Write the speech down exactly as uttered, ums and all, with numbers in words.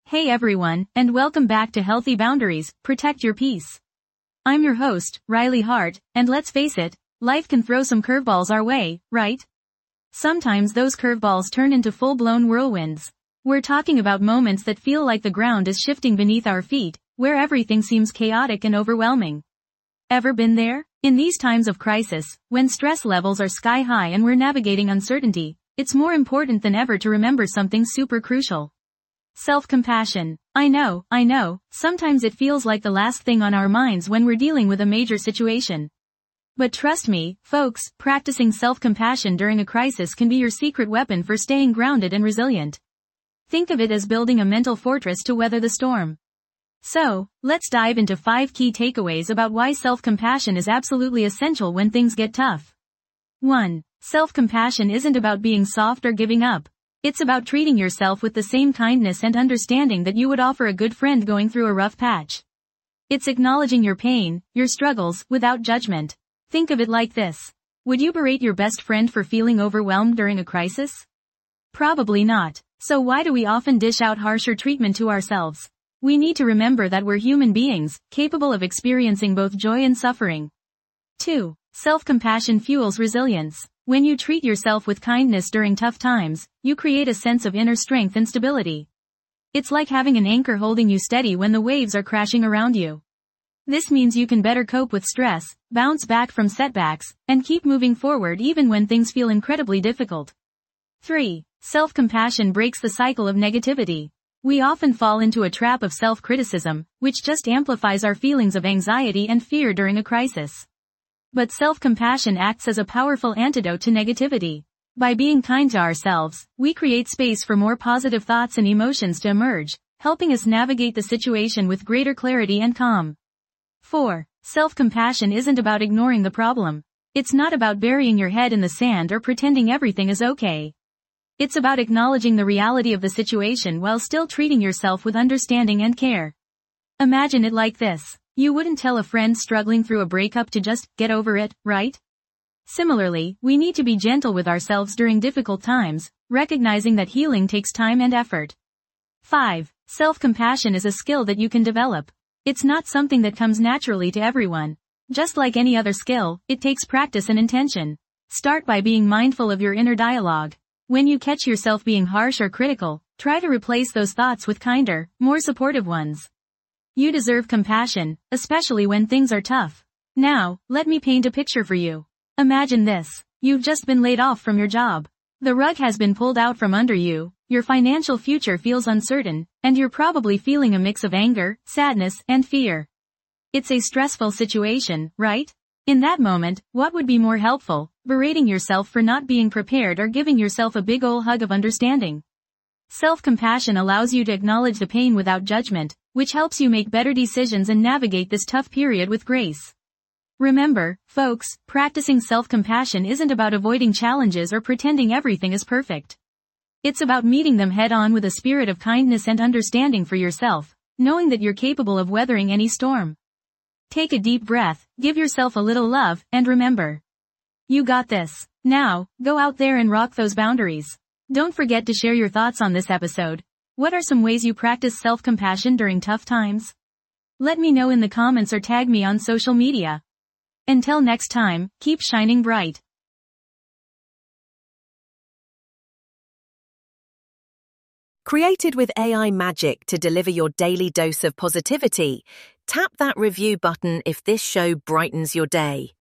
Hey everyone, and welcome back to Healthy Boundaries, Protect Your Peace. I'm your host, Riley Hart, and let's face it, life can throw some curveballs our way, right? Sometimes those curveballs turn into full-blown whirlwinds. We're talking about moments that feel like the ground is shifting beneath our feet, where everything seems chaotic and overwhelming. Ever been there? In these times of crisis, when stress levels are sky high and we're navigating uncertainty, it's more important than ever to remember something super crucial. Self-compassion. I know, I know, sometimes it feels like the last thing on our minds when we're dealing with a major situation. But trust me, folks, practicing self-compassion during a crisis can be your secret weapon for staying grounded and resilient. Think of it as building a mental fortress to weather the storm. So, let's dive into five key takeaways about why self-compassion is absolutely essential when things get tough. one. Self-compassion isn't about being soft or giving up. It's about treating yourself with the same kindness and understanding that you would offer a good friend going through a rough patch. It's acknowledging your pain, your struggles, without judgment. Think of it like this. Would you berate your best friend for feeling overwhelmed during a crisis? Probably not. So why do we often dish out harsher treatment to ourselves? We need to remember that we're human beings, capable of experiencing both joy and suffering. two. Self-compassion fuels resilience. When you treat yourself with kindness during tough times, you create a sense of inner strength and stability. It's like having an anchor holding you steady when the waves are crashing around you. This means you can better cope with stress, bounce back from setbacks, and keep moving forward even when things feel incredibly difficult. three. Self-compassion breaks the cycle of negativity. We often fall into a trap of self-criticism, which just amplifies our feelings of anxiety and fear during a crisis. But self-compassion acts as a powerful antidote to negativity. By being kind to ourselves, we create space for more positive thoughts and emotions to emerge, helping us navigate the situation with greater clarity and calm. four. Self-compassion isn't about ignoring the problem. It's not about burying your head in the sand or pretending everything is okay. It's about acknowledging the reality of the situation while still treating yourself with understanding and care. Imagine it like this. You wouldn't tell a friend struggling through a breakup to just get over it, right? Similarly, we need to be gentle with ourselves during difficult times, recognizing that healing takes time and effort. five. Self-compassion is a skill that you can develop. It's not something that comes naturally to everyone. Just like any other skill, it takes practice and intention. Start by being mindful of your inner dialogue. When you catch yourself being harsh or critical, try to replace those thoughts with kinder, more supportive ones. You deserve compassion, especially when things are tough. Now, let me paint a picture for you. Imagine this. You've just been laid off from your job. The rug has been pulled out from under you, your financial future feels uncertain, and you're probably feeling a mix of anger, sadness, and fear. It's a stressful situation, right? In that moment, what would be more helpful, berating yourself for not being prepared or giving yourself a big ol' hug of understanding? Self-compassion allows you to acknowledge the pain without judgment, which helps you make better decisions and navigate this tough period with grace. Remember, folks, practicing self-compassion isn't about avoiding challenges or pretending everything is perfect. It's about meeting them head-on with a spirit of kindness and understanding for yourself, knowing that you're capable of weathering any storm. Take a deep breath, give yourself a little love, and remember. You got this. Now, go out there and rock those boundaries. Don't forget to share your thoughts on this episode. What are some ways you practice self-compassion during tough times? Let me know in the comments or tag me on social media. Until next time, keep shining bright. Created with A I magic to deliver your daily dose of positivity, tap that review button if this show brightens your day.